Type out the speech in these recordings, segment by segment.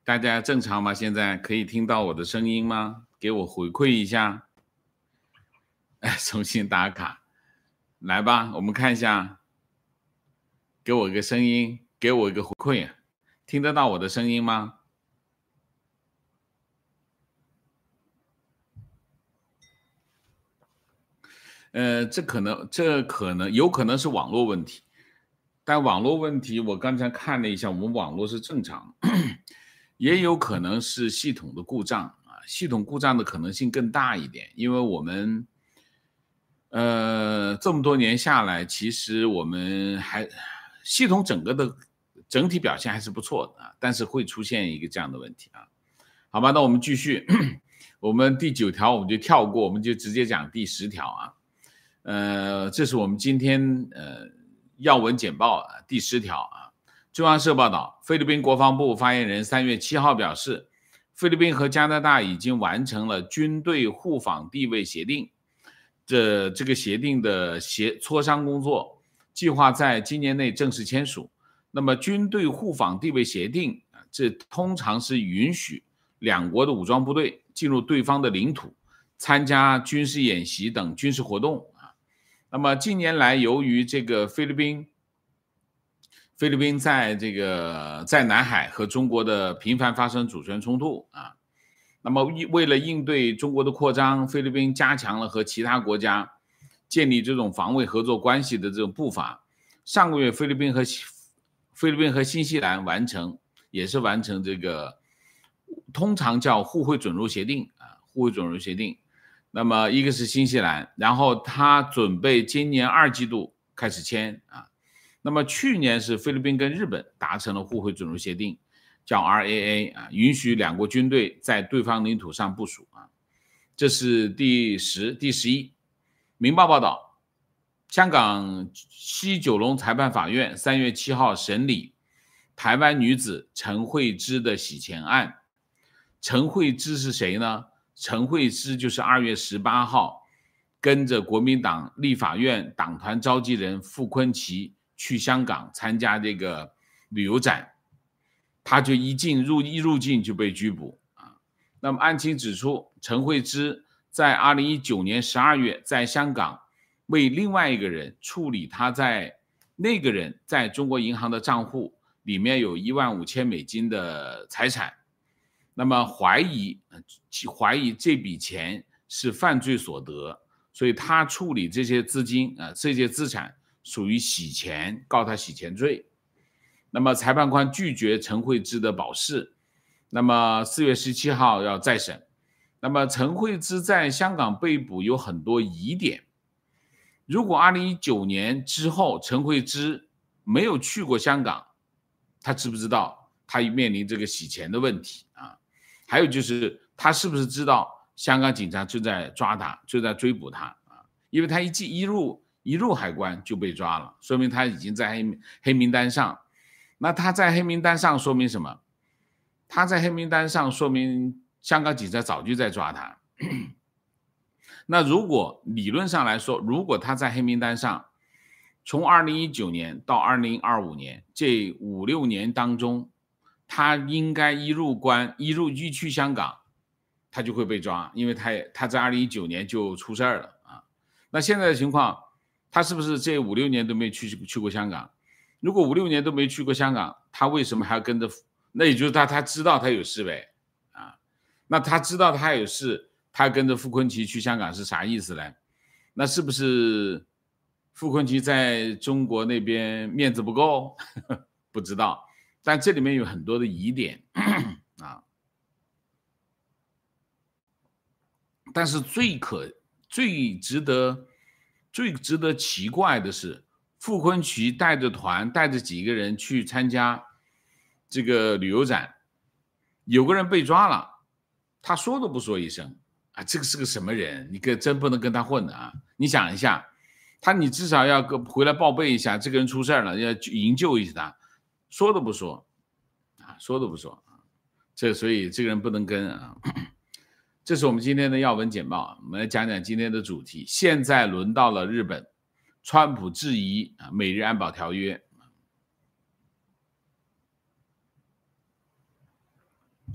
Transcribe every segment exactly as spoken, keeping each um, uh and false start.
大家正常吗？现在可以听到我的声音吗？给我回馈一下。哎，重新打卡，来吧，我们看一下，给我一个声音，给我一个回馈，听得到我的声音吗？呃，这可能，这可能有可能是网络问题，但网络问题我刚才看了一下，我们网络是正常，也有可能是系统的故障啊，系统故障的可能性更大一点，因为我们呃这么多年下来，其实我们还系统整个的整体表现还是不错的啊，但是会出现一个这样的问题啊。好吧，那我们继续，我们第九条我们就跳过，我们就直接讲第十条啊。呃，这是我们今天呃要闻简报啊，第十条啊。中央社报道，菲律宾国防部发言人三月七号表示，菲律宾和加拿大已经完成了军队互访地位协定，这这个协定的协磋商工作计划在今年内正式签署。那么，军队互访地位协定啊，这通常是允许两国的武装部队进入对方的领土，参加军事演习等军事活动。那么近年来，由于这个菲律宾，菲律宾在这个在南海和中国的频繁发生主权冲突啊，那么为了应对中国的扩张，菲律宾加强了和其他国家建立这种防卫合作关系的这种步伐。上个月，菲律宾和菲律宾和新西兰完成，也是完成这个通常叫互惠准入协定啊，互惠准入协定。那么一个是新西兰，然后他准备今年二季度开始签啊。那么去年是菲律宾跟日本达成了互惠准入协定，叫 R A A 啊，允许两国军队在对方领土上部署啊。这是第十、第十一。明报报道，香港西九龙裁判法院三月七号审理台湾女子陈慧芝的洗钱案。陈慧芝是谁呢？陈慧芝就是二月十八号跟着国民党立法院党团召集人傅昆萁去香港参加这个旅游展，他就一进入一入境就被拘捕啊。那么案情指出，陈慧芝在二零一九年十二月在香港为另外一个人处理他在那个人在中国银行的账户里面有一万五千美金的财产。那么怀疑怀疑这笔钱是犯罪所得，所以他处理这些资金啊，这些资产属于洗钱，告他洗钱罪。那么裁判官拒绝陈慧芝的保释，那么四月十七号要再审。那么陈慧芝在香港被捕有很多疑点，如果二零一九年之后陈慧芝没有去过香港，他知不知道他面临这个洗钱的问题啊？还有就是他是不是知道香港警察就在抓他，就在追捕他啊？因为他一进一入一入海关就被抓了，说明他已经在黑黑名单上。那他在黑名单上说明什么？他在黑名单上说明香港警察早就在抓他。那如果理论上来说，如果他在黑名单上，从二零一九年到二零二五年这五六年当中，他应该一入关一入一去香港，他就会被抓，因为他他在二零一九年就出事儿了啊。那现在的情况，他是不是这五六年都没去去过香港？如果五六年都没去过香港，他为什么还要跟着？那也就是他他知道他有事呗啊。那他知道他有事，他跟着傅昆萁去香港是啥意思呢？那是不是傅昆萁在中国那边面子不够？不知道。但这里面有很多的疑点啊，但是最可最值得最值得奇怪的是，傅昆萁带着团带着几个人去参加这个旅游展，有个人被抓了，他说都不说一声啊，这个是个什么人？你可真不能跟他混的啊！你想一下，他你至少要回来报备一下，这个人出事了，要营救一下他。说都不说啊，说都不说啊，这所以这个人不能跟啊。这是我们今天的要闻简报，我们来讲讲今天的主题。现在轮到了日本，川普质疑啊美日安保条约。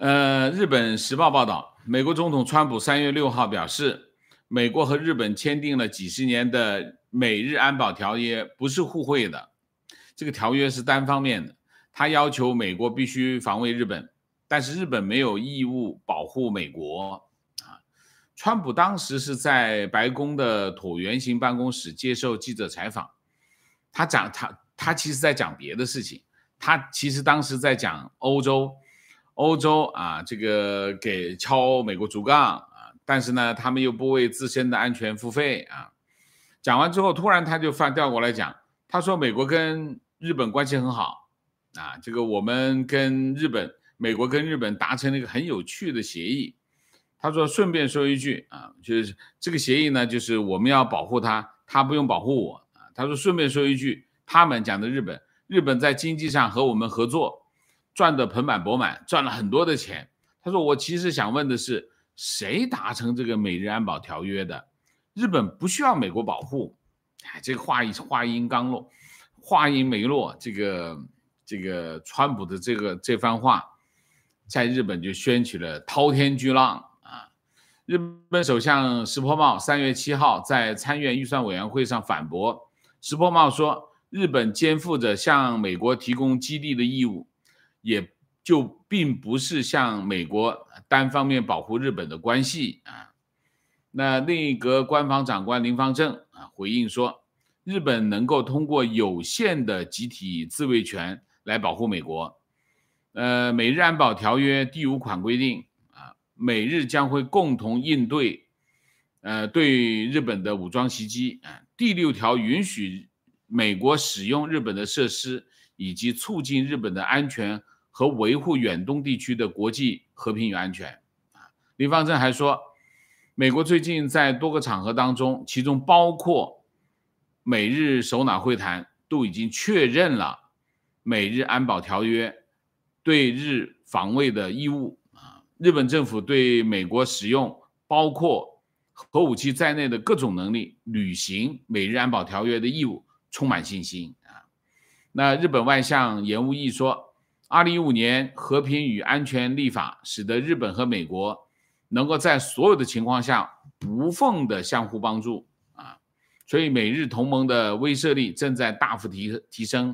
呃，日本时报报道，美国总统川普三月六号表示，美国和日本签订了几十年的美日安保条约，不是互惠的，这个条约是单方面的，他要求美国必须防卫日本，但是日本没有义务保护美国。啊，川普当时是在白宫的椭圆形办公室接受记者采访，他讲他他其实在讲别的事情，他其实当时在讲欧洲。欧洲啊，这个给敲美国竹杠啊，但是呢，他们又不为自身的安全付费啊。讲完之后，突然他就反调过来讲，他说美国跟日本关系很好啊，这个我们跟日本，美国跟日本达成了一个很有趣的协议。他说顺便说一句啊，就是这个协议呢，就是我们要保护他，他不用保护我啊。他说顺便说一句，他们讲的日本，日本在经济上和我们合作。赚得盆满钵满，赚了很多的钱。他说：“我其实想问的是，谁达成这个美日安保条约的？日本不需要美国保护。”哎，这个话音话音刚落，话音没落，这个这个川普的这个这番话，在日本就掀起了滔天巨浪啊！日本首相石破茂三月七号在参院预算委员会上反驳，石破茂说，日本肩负着向美国提供基地的义务。也就并不是向美国单方面保护日本的关系啊。那另一个官方长官林芳正啊回应说，日本能够通过有限的集体自卫权来保护美国。呃，美日安保条约第五款规定啊，美日将会共同应对呃对日本的武装袭击啊。第六条允许美国使用日本的设施，以及促进日本的安全和维护远东地区的国际和平与安全。林芳正还说，美国最近在多个场合当中，其中包括美日首脑会谈，都已经确认了美日安保条约对日防卫的义务。日本政府对美国使用包括核武器在内的各种能力履行美日安保条约的义务充满信心。那日本外相岩屋义说，二零一五年和平与安全立法使得日本和美国能够在所有的情况下无缝的相互帮助啊，所以美日同盟的威慑力正在大幅提提升。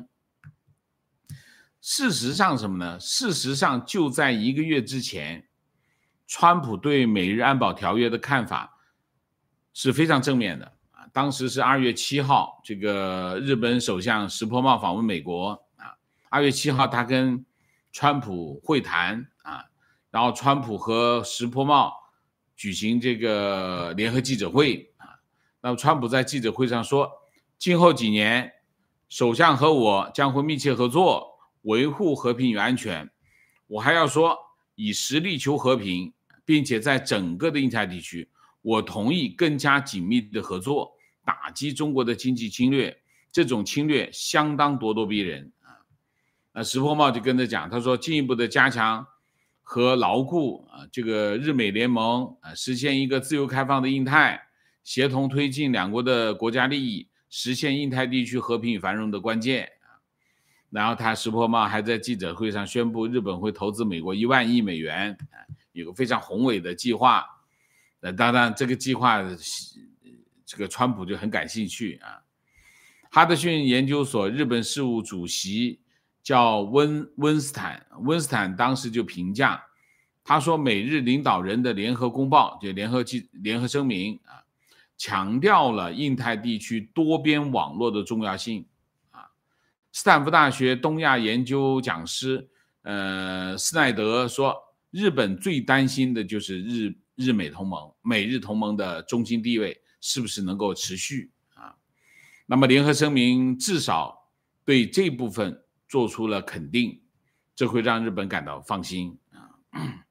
事实上什么呢？事实上就在一个月之前，川普对美日安保条约的看法是非常正面的。当时是二月七号，这个日本首相石破茂访问美国啊。二月七号，他跟川普会谈啊，然后川普和石破茂举行这个联合记者会啊。那么川普在记者会上说，今后几年，首相和我将会密切合作，维护和平与安全。我还要说，以实力求和平，并且在整个的印太地区，我同意更加紧密的合作。打击中国的经济侵略，这种侵略相当咄咄逼人啊！那石破茂就跟着讲，他说进一步的加强和牢固啊这个日美联盟啊，实现一个自由开放的印太，协同推进两国的国家利益，实现印太地区和平与繁荣的关键啊。然后他石破茂还在记者会上宣布，日本会投资美国一万亿美元啊，有个非常宏伟的计划。那当然，这个计划。这个川普就很感兴趣啊。哈德逊研究所日本事务主席叫温温斯坦，温斯坦当时就评价，他说美日领导人的联合公报，就联合记联合声明啊，强调了印太地区多边网络的重要性啊。斯坦福大学东亚研究讲师呃斯奈德说，日本最担心的就是日日美同盟、美日同盟的中心地位。是不是能够持续啊？那么联合声明至少对这部分做出了肯定，这会让日本感到放心啊。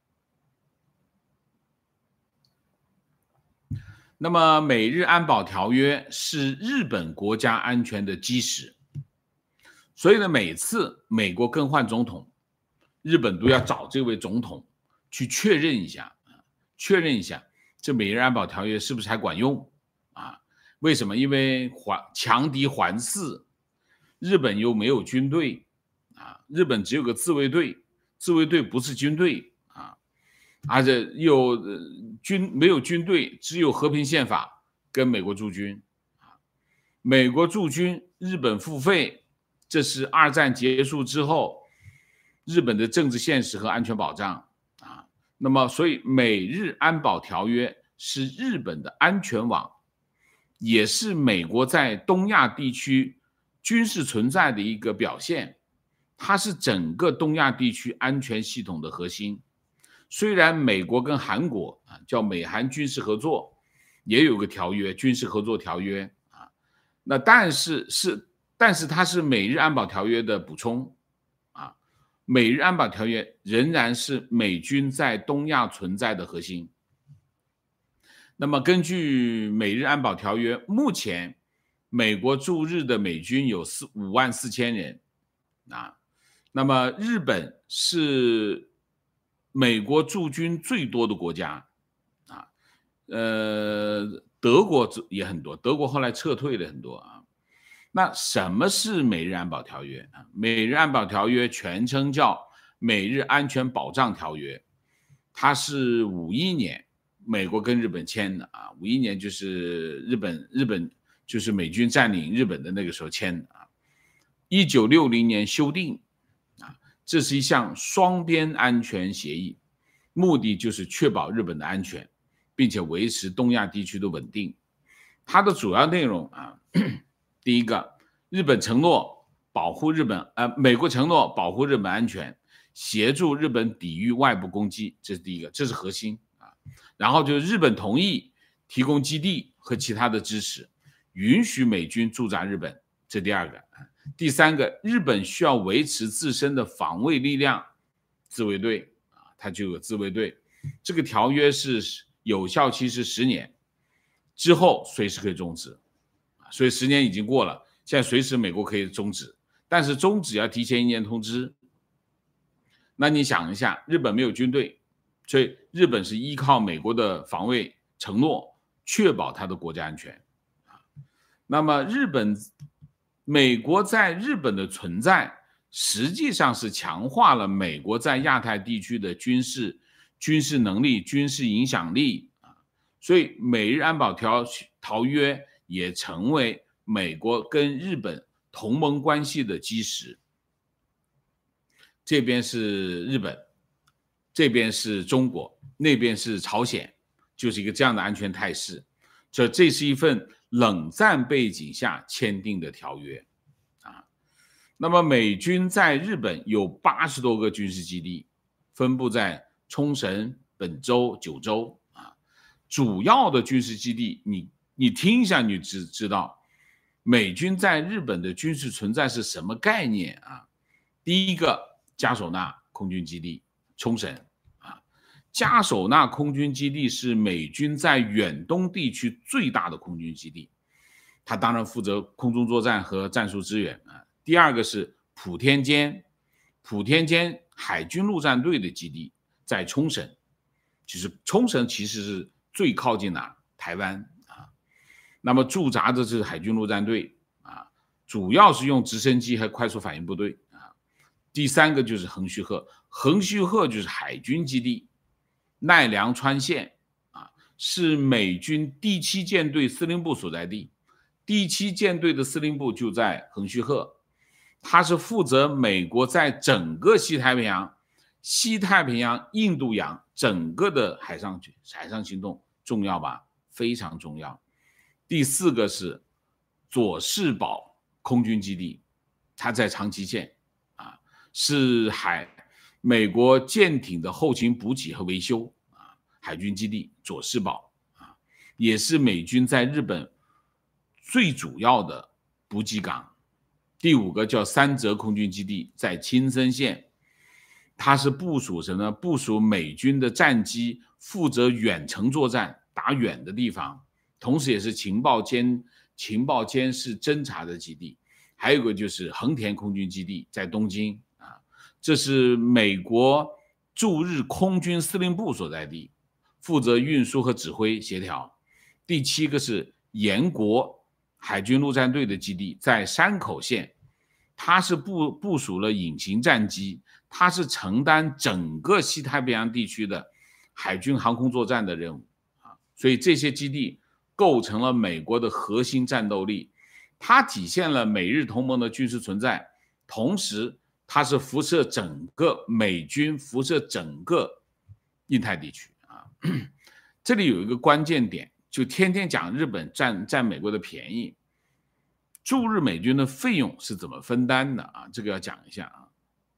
那么美日安保条约是日本国家安全的基石，所以呢，每次美国更换总统，日本都要找这位总统去确认一下，确认一下这美日安保条约是不是还管用。啊，为什么？因为强敌环伺，日本又没有军队啊，日本只有个自卫队，自卫队不是军队啊， 而且又军没有军队，只有和平宪法跟美国驻军。美国驻军，日本付费，这是二战结束之后日本的政治现实和安全保障啊。那么，所以美日安保条约是日本的安全网，也是美国在东亚地区军事存在的一个表现。它是整个东亚地区安全系统的核心。虽然美国跟韩国啊叫美韩军事合作，也有个条约，军事合作条约啊，那但是是但是它是美日安保条约的补充啊，美日安保条约仍然是美军在东亚存在的核心。那么根据美日安保条约，目前美国驻日的美军有四五万四千人啊。那么日本是美国驻军最多的国家啊，呃，德国也很多，德国后来撤退了很多啊。那什么是美日安保条约啊？美日安保条约全称叫美日安全保障条约，它是五一年美国跟日本签的啊，五一年就是日本日本就是美军占领日本的那个时候签的啊，一九六零年修订。这是一项双边安全协议，目的就是确保日本的安全，并且维持东亚地区的稳定。它的主要内容啊，第一个，日本承诺保护日本，呃，美国承诺保护日本安全，协助日本抵御外部攻击，这是第一个，这是核心啊。然后就是日本同意提供基地和其他的支持，允许美军驻扎日本，这第二个。第三个，日本需要维持自身的防卫力量，自卫队啊，它就有自卫队。这个条约是有效期是十年，之后随时可以终止，所以十年已经过了，现在随时美国可以终止，但是终止要提前一年通知。那你想一下，日本没有军队，所以日本是依靠美国的防卫承诺，确保它的国家安全。那么日本。美国在日本的存在，实际上是强化了美国在亚太地区的军事、军事能力、军事影响力啊，所以美日安保条条约也成为美国跟日本同盟关系的基石。这边是日本，这边是中国，那边是朝鲜，就是一个这样的安全态势。这这是一份冷战背景下签订的条约啊。那么美军在日本有八十多个军事基地，分布在冲绳、本州、九州啊。主要的军事基地，你你听一下，你知知道美军在日本的军事存在是什么概念啊？第一个，加索纳空军基地，冲绳。加索纳空军基地是美军在远东地区最大的空军基地，它当然负责空中作战和战术支援啊。第二个是普天间，普天间海军陆战队的基地在冲绳，就是冲绳其实是最靠近哪？台湾啊。那么驻扎的是海军陆战队啊，主要是用直升机和快速反应部队啊。第三个就是横须贺，横须贺就是海军基地。奈良川县啊，是美军第七舰队司令部所在地，第七舰队的司令部就在横须贺，它是负责美国在整个西太平洋、西太平洋、印度洋整个的海上海上行动，重要吧？非常重要。第四个是佐世保空军基地，它在长崎县啊，是海。美国舰艇的后勤补给和维修啊，海军基地佐世保啊，也是美军在日本最主要的补给港。第五个叫三泽空军基地，在青森县，它是部署什么？部署美军的战机，负责远程作战，打远的地方，同时也是情报监情报监视侦察的基地。还有一个就是横田空军基地，在东京。这是美国驻日空军司令部所在地，负责运输和指挥协调。第七个是岩国海军陆战队的基地，在山口县，它是部部署了隐形战机，它是承担整个西太平洋地区的海军航空作战的任务啊，所以这些基地构成了美国的核心战斗力，它体现了美日同盟的军事存在，同时它是辐射整个美军，辐射整个印太地区啊。这里有一个关键点，就天天讲日本占占美国的便宜，驻日美军的费用是怎么分担的啊？这个要讲一下啊。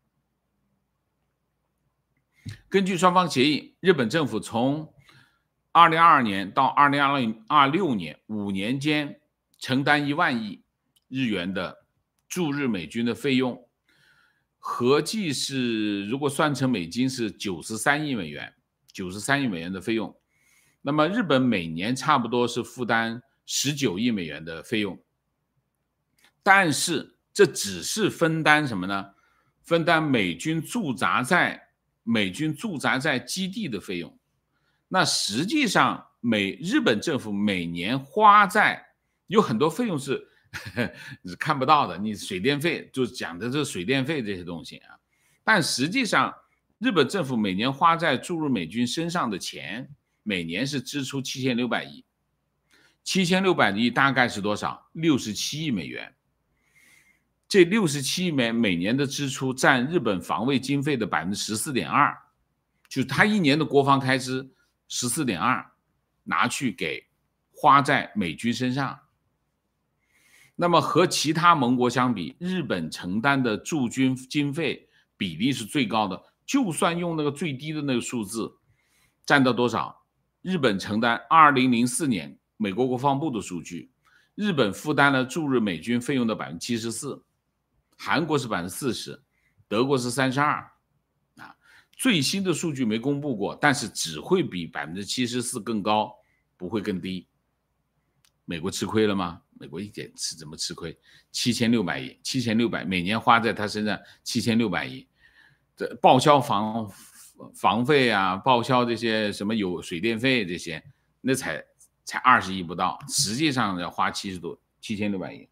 根据双方协议，日本政府从二零二二年到二零二六年五年间承担一万亿日元的驻日美军的费用，合计是如果算成美金是九十三亿美元，九十三亿美元的费用。那么日本每年差不多是负担十九亿美元的费用，但是这只是分担什么呢？分担美军驻扎在美军驻扎在基地的费用。那实际上美日本政府每年花在有很多费用是是看不到的，你水电费就讲的这水电费这些东西啊，但实际上日本政府每年花在驻日美军身上的钱，每年是支出七千六百亿，七千六百亿大概是多少？六十七亿美元。这六十七亿美每年的支出占日本防卫经费的 百分之十四点二， 就是他一年的国防开支 十四点二 拿去给花在美军身上。那么和其他盟国相比，日本承担的驻军经费比例是最高的，就算用那个最低的那个数字，占到多少？日本承担二零零四年美国国防部的数据，日本负担了驻日美军费用的 百分之七十四， 韩国是 百分之四十， 德国是 三十二。 啊，最新的数据没公布过，但是只会比 百分之七十四 更高，不会更低。美国吃亏了吗？美国一点吃怎么吃亏？七千六百亿，七千六百每年花在他身上七千六百亿，这报销房房费啊，报销这些什么有水电费这些，那才才二十亿不到，实际上要花七十多七千六百亿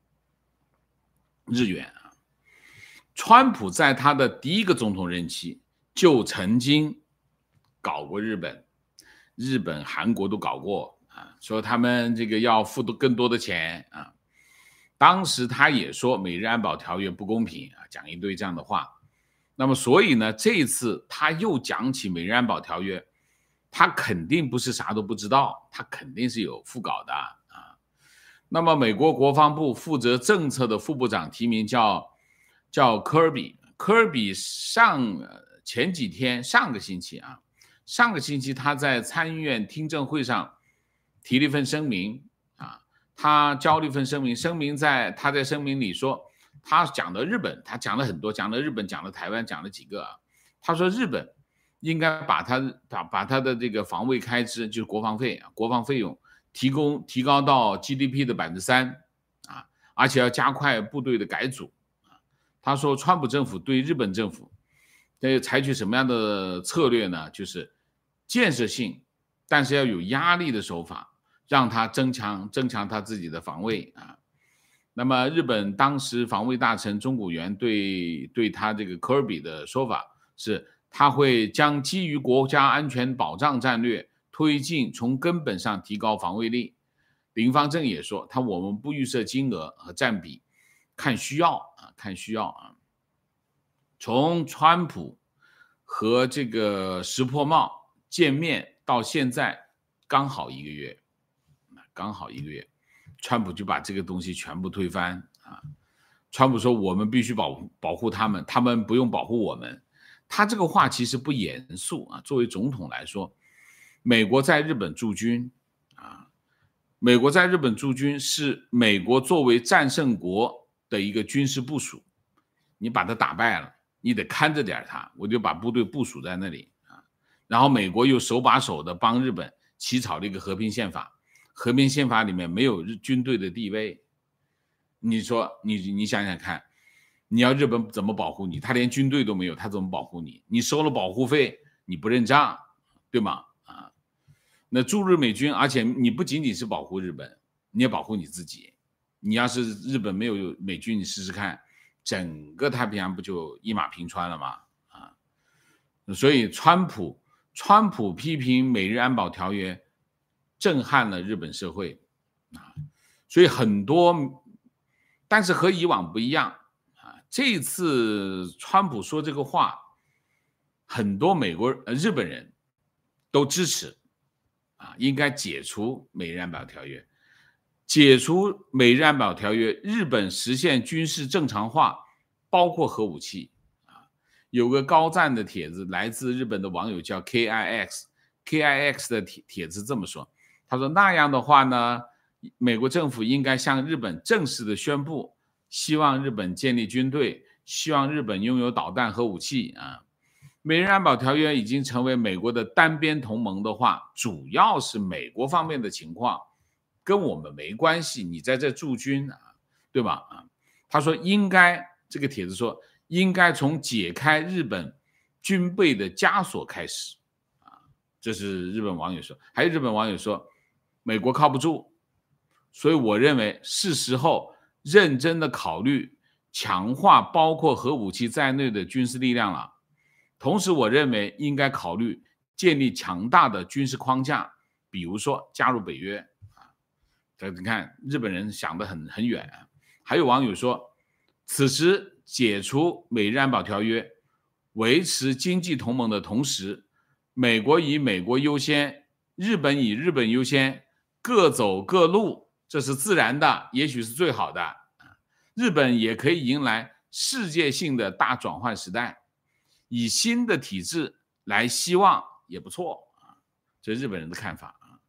日元啊。川普在他的第一个总统任期就曾经搞过日本，日本、韩国都搞过。说他们这个要付更多的钱啊，当时他也说美日安保条约不公平啊，讲一堆这样的话。那么所以呢，这一次他又讲起美日安保条约，他肯定不是啥都不知道，他肯定是有副稿的啊。那么美国国防部负责政策的副部长提名叫叫科比，科比上前几天上个星期啊，上个星期他在参议院听证会上提了一份声明啊，他交了一份声明，声明在他在声明里说，他讲的日本，他讲了很多，讲了日本，讲了台湾，讲了几个啊。他说日本应该把他把把他的这个防卫开支，就是国防费啊，国防费用提供提高到 G D P 的 百分之三 啊，而且要加快部队的改组啊。他说川普政府对日本政府得采取什么样的策略呢？就是建设性，但是要有压力的手法，让他增强增强他自己的防卫啊。那么日本当时防卫大臣中谷元对对他这个科比的说法是，他会将基于国家安全保障战略推进，从根本上提高防卫力。林芳正也说，他我们不预设金额和占比，看需要啊，看需要啊。从川普和这个石破茂见面到现在刚好一个月，刚好一个月，川普就把这个东西全部推翻啊！川普说我们必须保护保护他们，他们不用保护我们。他这个话其实不严肃啊。作为总统来说，美国在日本驻军啊，美国在日本驻军是美国作为战胜国的一个军事部署，你把他打败了，你得看着点他，我就把部队部署在那里啊。然后美国又手把手的帮日本起草了一个和平宪法，和平宪法里面没有日军队的地位。你说你你想想看，你要日本怎么保护你？他连军队都没有，他怎么保护你？你收了保护费，你不认账，对吗？啊，那驻日美军，而且你不仅仅是保护日本，你也保护你自己。你要是日本没有美军，你试试看，整个太平洋不就一马平川了吗？啊，所以川普川普批评美日安保条约震撼了日本社会啊，所以很多，但是和以往不一样啊，这次川普说这个话，很多美国呃日本人都支持啊，应该解除美日安保条约，解除美日安保条约，日本实现军事正常化，包括核武器啊。有个高赞的帖子，来自日本的网友叫 K I X，K I X 的帖帖子这么说，他说那样的话呢，美国政府应该向日本正式的宣布，希望日本建立军队，希望日本拥有导弹和武器啊。美日安保条约已经成为美国的单边同盟的话，主要是美国方面的情况，跟我们没关系，你在这驻军啊，对吧？啊，他说应该，这个帖子说应该从解开日本军备的枷锁开始啊，这是日本网友说。还有日本网友说，美国靠不住，所以我认为是时候认真的考虑强化包括核武器在内的军事力量了。同时，我认为应该考虑建立强大的军事框架，比如说加入北约啊。你看，日本人想得很很远。还有网友说，此时解除美日安保条约，维持经济同盟的同时，美国以美国优先，日本以日本优先，各走各路，这是自然的，也许是最好的。日本也可以迎来世界性的大转换时代。以新的体制来希望也不错啊，这是日本人的看法啊。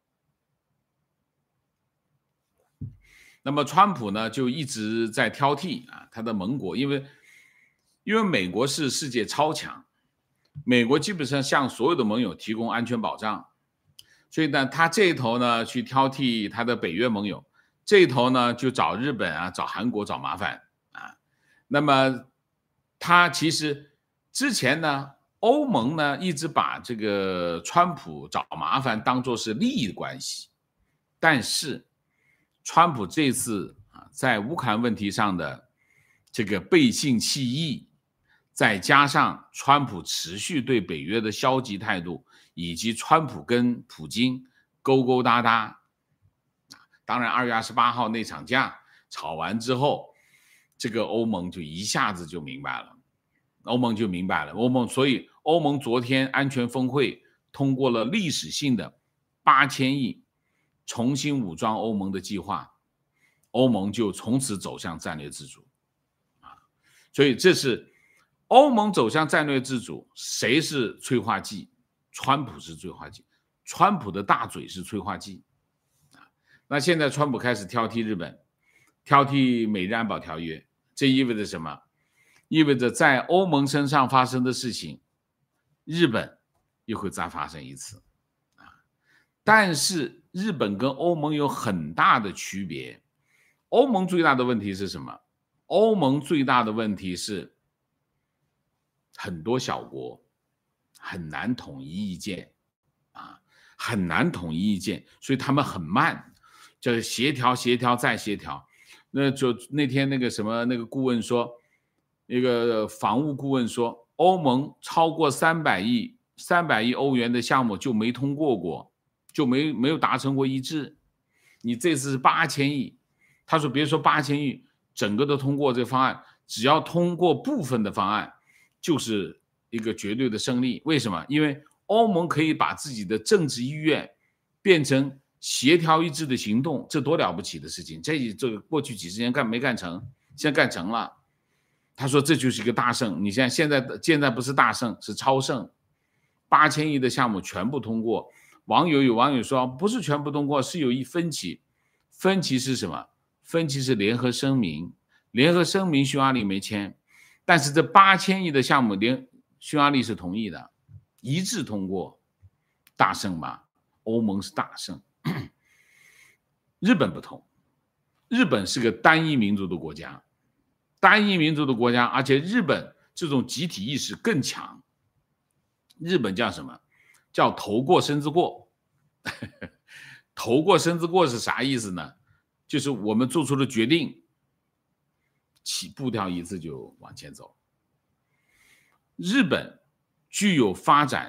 那么川普呢，就一直在挑剔啊，他的盟国，因为因为美国是世界超强，美国基本上向所有的盟友提供安全保障，所以呢，他这一头呢去挑剔他的北约盟友，这一头呢就找日本啊，找韩国找麻烦啊。那么他其实。之前呢，欧盟呢一直把这个川普找麻烦当作是利益关系，但是川普这次啊在乌克兰问题上的这个背信弃义，再加上川普持续对北约的消极态度，以及川普跟普京勾勾搭搭，当然二月二十八号那场架吵完之后，这个欧盟就一下子就明白了。欧盟就明白了，欧盟所以欧盟昨天安全峰会通过了历史性的八千亿重新武装欧盟的计划，欧盟就从此走向战略自主啊，所以这是欧盟走向战略自主，谁是催化剂？川普是催化剂，川普的大嘴是催化剂啊。那现在川普开始挑剔日本，挑剔美日安保条约，这意味着什么？意味着在欧盟身上发生的事情，日本又会再发生一次啊！但是日本跟欧盟有很大的区别。欧盟最大的问题是什么？欧盟最大的问题是很多小国很难统一意见啊，很难统一意见，所以他们很慢，就是协调、协调再协调。那就那天那个什么那个顾问说。一个防务顾问说，欧盟超过三百亿三百亿欧元的项目就没通过过，就没没有达成过一致。你这次是八千亿，他说别说八千亿，整个都通过这个方案，只要通过部分的方案，就是一个绝对的胜利。为什么？因为欧盟可以把自己的政治意愿变成协调一致的行动，这多了不起的事情！这这个过去几十年干没干成，现在干成了。他说这就是一个大胜，你现在现在现在不是大胜，是超胜，八千亿的项目全部通过。网友有网友说不是全部通过，是有一分歧，分歧是什么？分歧是联合声明，联合声明匈牙利没签，但是这八千亿的项目联匈牙利是同意的，一致通过，大胜吧？欧盟是大胜。日本不同，日本是个单一民族的国家。单一民族的国家，而且日本这种集体意识更强。日本叫什么？叫头过身子过。头过身子过是啥意思呢？就是我们做出了决定，起步调一致就往前走。日本具有发展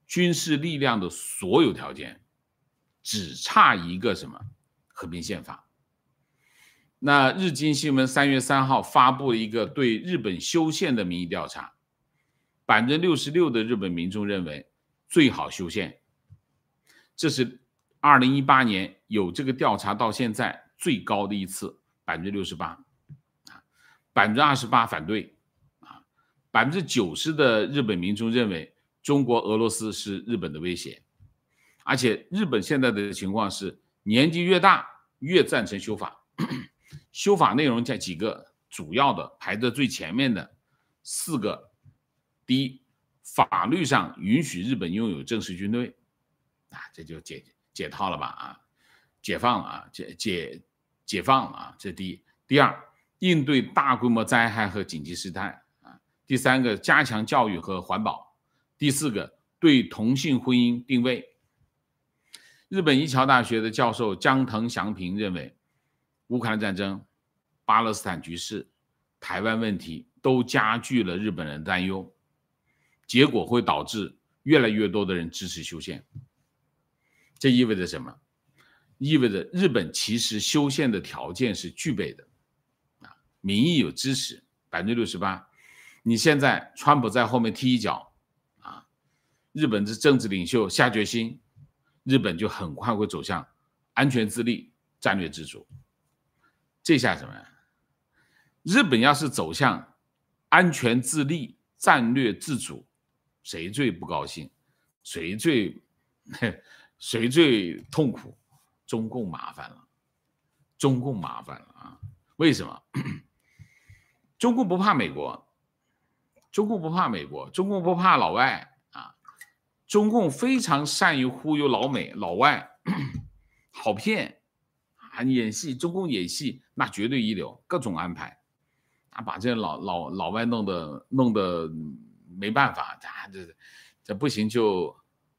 军事力量的所有条件，只差一个什么和平宪法。那日经新闻三月三号发布了一个对日本修宪的民意调查，百分之六十六的日本民众认为最好修宪，这是二零一八年有这个调查到现在最高的一次，百分之六十八，百分之二十八反对，啊，百分之九十的日本民众认为中国、俄罗斯是日本的威胁，而且日本现在的情况是年纪越大越赞成修法。修法内容在几个主要的排在最前面的四个。第一，法律上允许日本拥有正式军队，啊，这就解解套了吧啊，解放啊，解解解放啊，这是第一。第二，应对大规模灾害和紧急事态啊。第三个，加强教育和环保。第四个，对同性婚姻定位。日本一桥大学的教授江藤祥平认为，乌克兰战争、巴勒斯坦局势、台湾问题都加剧了日本人的担忧，结果会导致越来越多的人支持修宪。这意味着什么？意味着日本其实修宪的条件是具备的，民意有支持，百分之六十八。你现在川普在后面踢一脚，啊，日本的政治领袖下决心，日本就很快会走向安全自立、战略自主。这下什么？日本要是走向安全自立、战略自主，谁最不高兴？谁最谁最痛苦？中共麻烦了，中共麻烦了啊！为什么？中共不怕美国，中共不怕美国，中共不怕老外啊！中共非常善于忽悠老美、老外，好骗啊！演戏，中共演戏那绝对一流，各种安排，啊，把这老老老外弄得弄得没办法，啊，这这不行就，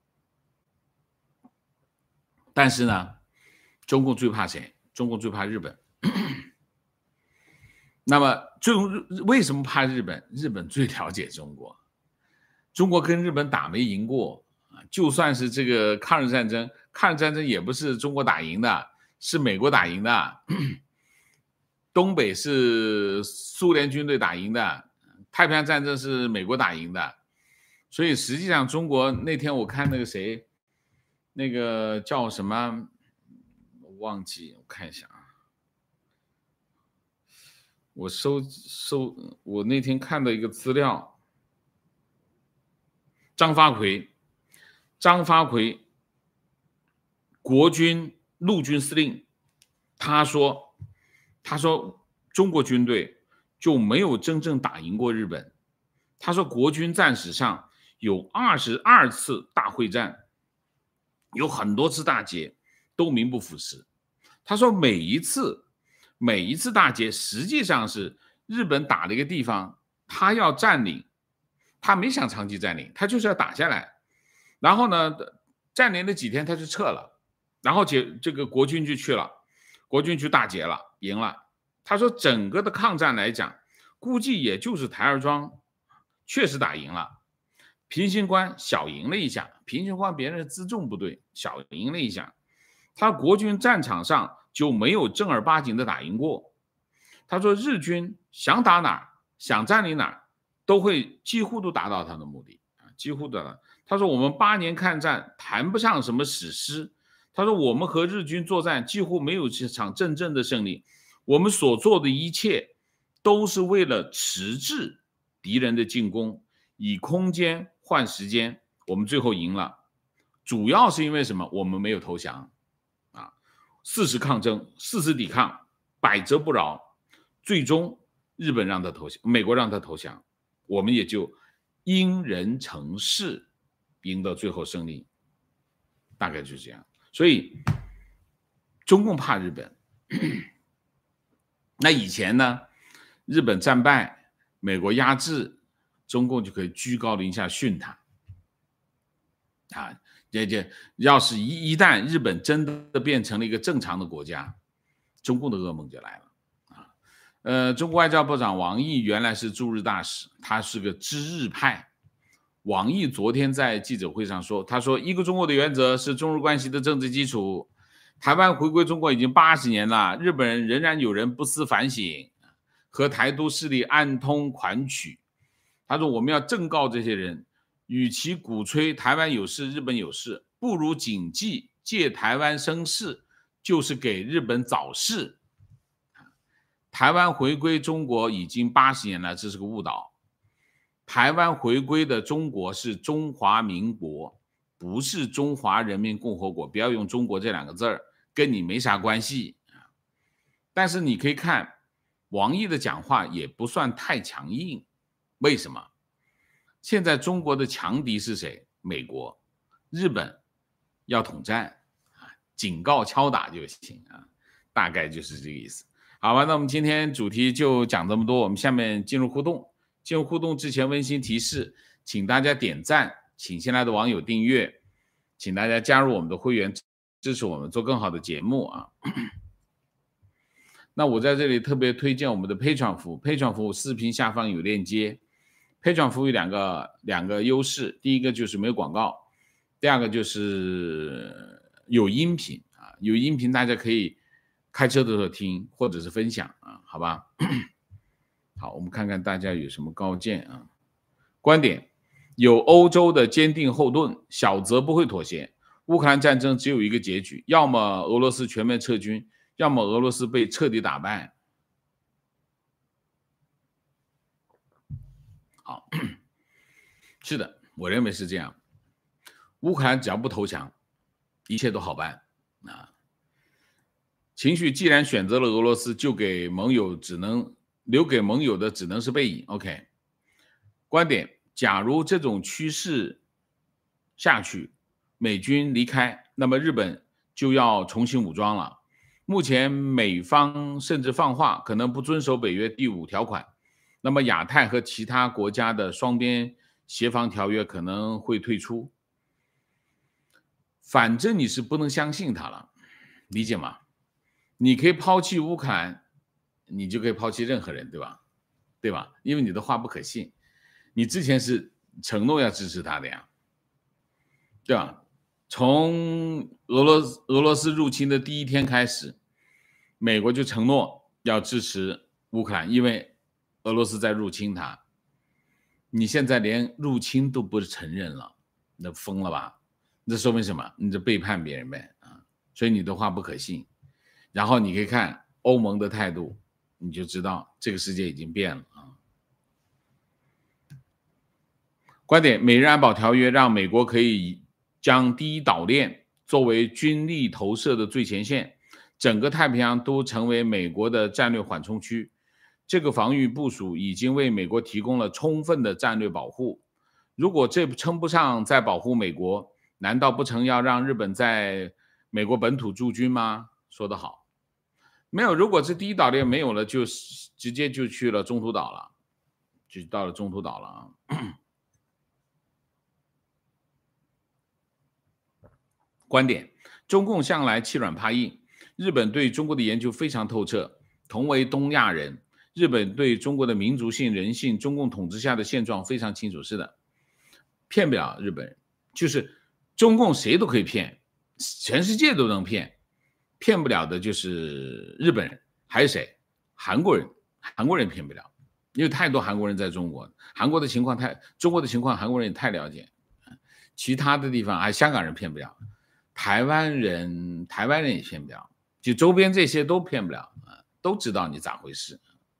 但是呢，中共最怕谁？中共最怕日本。那么最为什么怕日本？日本最了解中国，中国跟日本打没赢过，就算是这个抗日战争，抗日战争也不是中国打赢的，是美国打赢的，东北是苏联军队打赢的，太平洋战争是美国打赢的，所以实际上中国那天我看那个谁，那个叫什么，我忘记，我看一下啊。我收收，我那天看到一个资料，张发奎，张发奎，国军陆军司令，他说，他说中国军队就没有真正打赢过日本。他说国军战史上有二十二次大会战，有很多次大捷都名不副实。他说每一次。每一次大捷实际上是日本打了一个地方，他要占领，他没想长期占领，他就是要打下来，然后呢占领了几天他就撤了，然后这个国军就去了，国军去大捷了，赢了。他说整个的抗战来讲，估计也就是台儿庄确实打赢了，平型关小赢了一下，平型关别人是辎重部队，小赢了一下，他国军战场上就没有正儿八经的打赢过。他说日军想打哪儿，想占领哪儿，都会几乎都达到他的目的，几乎的。他说我们八年抗战谈不上什么史诗，他说我们和日军作战几乎没有这场真正的胜利，我们所做的一切都是为了迟滞敌人的进攻，以空间换时间，我们最后赢了，主要是因为什么？我们没有投降。誓死抗争，誓死抵抗，百折不挠，最终日本让他投降，美国让他投降，我们也就因人成事，赢得最后胜利，大概就是这样。所以中共怕日本，那以前呢，日本战败，美国压制，中共就可以居高临下训他啊。这这要是一一旦日本真的变成了一个正常的国家，中共的噩梦就来了啊！呃，中国外交部长王毅原来是驻日大使，他是个知日派， 王毅昨天在记者会上说，他说一个中国的原则是中日关系的政治基础。台湾回归中国已经八十年了，日本人仍然有人不思反省，和台独势力暗通款曲。他说我们要正告这些人，与其鼓吹台湾有事日本有事，不如谨记借台湾生事就是给日本找事。台湾回归中国已经八十年了，这是个误导。台湾回归的中国是中华民国，不是中华人民共和国，不要用中国这两个字儿，跟你没啥关系。但是你可以看王毅的讲话也不算太强硬，为什么？现在中国的强敌是谁？美国、日本要统战，警告敲打就行啊，大概就是这个意思。好吧，那我们今天主题就讲这么多，我们下面进入互动。进入互动之前温馨提示，请大家点赞，请新来的网友订阅，请大家加入我们的会员，支持我们做更好的节目啊。那我在这里特别推荐我们的 Patreon 服务， Patreon 服务视频下方有链接。 Patreon 服务有两个两个优势，第一个就是没有广告，第二个就是有音频啊，有音频大家可以开车的时候听或者是分享啊，好吧。好，我们看看大家有什么高见啊。观点：有欧洲的坚定后盾，小则不会妥协。乌克兰战争只有一个结局，要么俄罗斯全面撤军，要么俄罗斯被彻底打败。好，是的，我认为是这样。乌克兰只要不投降，一切都好办啊。情绪既然选择了俄罗斯，就给盟友只能留给盟友的只能是背影。 OK， 观点：假如这种趋势下去，美军离开，那么日本就要重新武装了。目前美方甚至放话可能不遵守北约第五条款，那么亚太和其他国家的双边协防条约可能会退出。反正你是不能相信他了，理解吗？你可以抛弃乌克兰，你就可以抛弃任何人，对吧？对吧？因为你的话不可信，你之前是承诺要支持他的呀，对吧？从俄罗斯俄罗斯入侵的第一天开始，美国就承诺要支持乌克兰，因为俄罗斯在入侵他。你现在连入侵都不承认了，那疯了吧？这说明什么？你这背叛别人呗啊！所以你的话不可信。然后你可以看欧盟的态度，你就知道这个世界已经变了啊。观点：美日安保条约让美国可以将第一岛链作为军力投射的最前线，整个太平洋都成为美国的战略缓冲区。这个防御部署已经为美国提供了充分的战略保护。如果这称不上在保护美国，难道不成要让日本在美国本土驻军吗？说得好。没有，如果这第一岛链没有了，就直接就去了中途岛了，就到了中途岛了啊。观点：中共向来欺软怕硬，日本对中国的研究非常透彻。同为东亚人，日本对中国的民族性、人性、中共统治下的现状非常清楚。是的，骗不了日本人，就是中共谁都可以骗，全世界都能骗。骗不了的就是日本人，还有谁？韩国人，韩国人骗不了，因为太多韩国人在中国，韩国的情况太，中国的情况韩国人也太了解。其他的地方，还香港人骗不了，台湾人，台湾人也骗不了，就周边这些都骗不了，都知道你咋回事。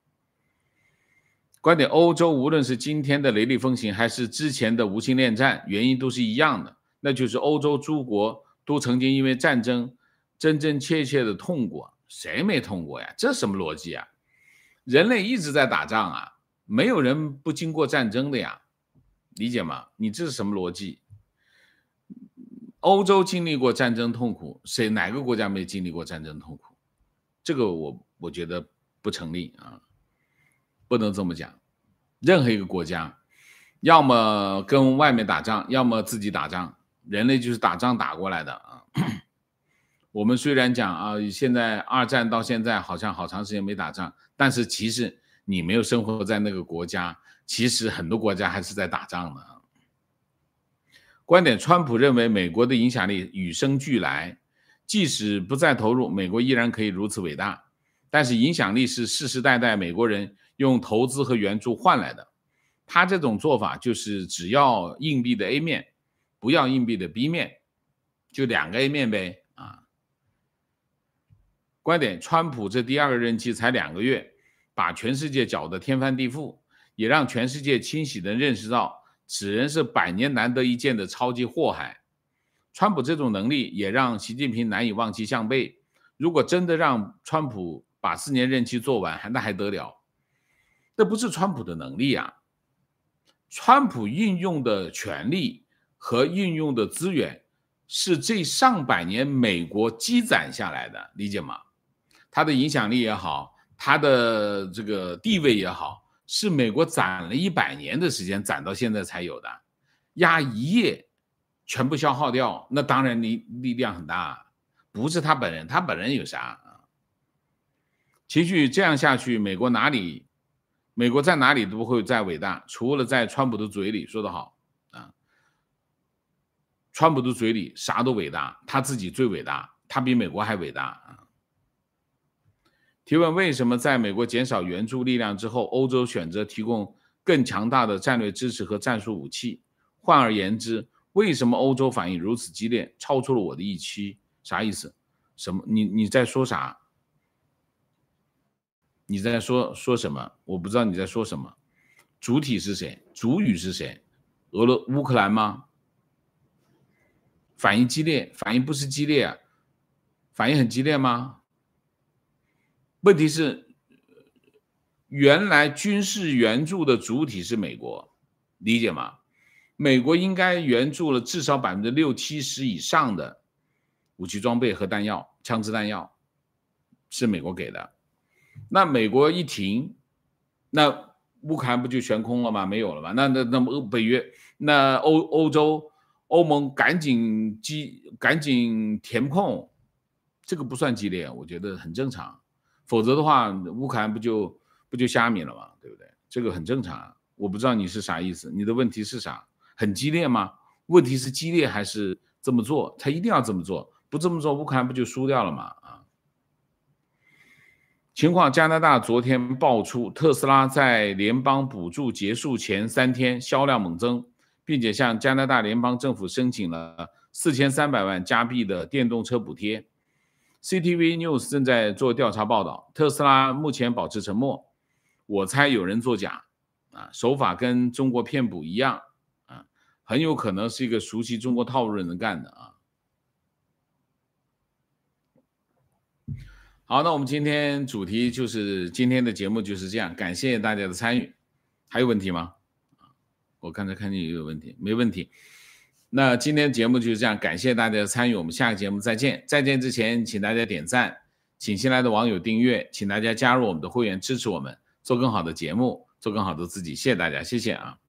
观点：欧洲无论是今天的雷厉风行，还是之前的无心恋战，原因都是一样的，那就是欧洲诸国都曾经因为战争真真切切的痛过。谁没痛过呀？这什么逻辑啊？人类一直在打仗啊，没有人不经过战争的呀，理解吗？你这是什么逻辑？欧洲经历过战争痛苦，谁哪个国家没经历过战争痛苦？这个我我觉得不成立啊，不能这么讲。任何一个国家，要么跟外面打仗，要么自己打仗，人类就是打仗打过来的啊。我们虽然讲啊，现在二战到现在好像好长时间没打仗，但是其实你没有生活在那个国家，其实很多国家还是在打仗的。 观点，川普认为美国的影响力与生俱来，即使不再投入，美国依然可以如此伟大。但是影响力是世世代代美国人用投资和援助换来的。他这种做法就是只要硬币的 A 面，不要硬币的 B 面，就两个 A 面呗啊。观点，川普这第二个任期才两个月，把全世界搅得天翻地覆，也让全世界清晰地认识到此人是百年难得一见的超级祸害。川普这种能力也让习近平难以望其项背。如果真的让川普把四年任期做完，那还得了？这不是川普的能力啊！川普运用的权力和运用的资源是这上百年美国积攒下来的，理解吗？他的影响力也好，他的这个地位也好，是美国攒了一百年的时间攒到现在才有的，压一夜全部消耗掉，那当然力力量很大，不是他本人，他本人有啥？情绪这样下去，美国哪里，美国在哪里都不会再伟大，除了在川普的嘴里。说得好啊，川普的嘴里啥都伟大，他自己最伟大，他比美国还伟大啊。提问：为什么在美国减少援助力量之后，欧洲选择提供更强大的战略支持和战术武器？换而言之，为什么欧洲反应如此激烈，超出了我的预期？啥意思？什么？你你在说啥？你在说说什么？我不知道你在说什么。主体是谁？主语是谁？俄罗乌克兰吗？反应激烈？反应不是激烈啊，反应很激烈吗？问题是，原来军事援助的主体是美国，理解吗？美国应该援助了至少百分之六七十以上的武器装备和弹药、枪支弹药，是美国给的。那美国一停，那乌克兰不就悬空了吗？没有了吗？那那那么北约、那欧欧洲、欧盟赶紧激赶紧填空，这个不算激烈，我觉得很正常。否则的话，乌克兰不就不就虾米了吗？对不对？这个很正常。我不知道你是啥意思，你的问题是啥？很激烈吗？问题是激烈还是这么做？他一定要这么做，不这么做，乌克兰不就输掉了吗？啊！情况，加拿大昨天爆出特斯拉在联邦补助结束前三天销量猛增，并且向加拿大联邦政府申请了四千三百万加币的电动车补贴。C T V News 正在做调查报道，特斯拉目前保持沉默，我猜有人作假啊，手法跟中国骗补一样啊，很有可能是一个熟悉中国套路的人干的啊。好，那我们今天主题就是今天的节目就是这样，感谢大家的参与。还有问题吗？我刚才看见有问题，没问题。那今天节目就是这样，感谢大家的参与，我们下个节目再见。再见之前，请大家点赞，请新来的网友订阅，请大家加入我们的会员，支持我们做更好的节目，做更好的自己。谢谢大家，谢谢啊。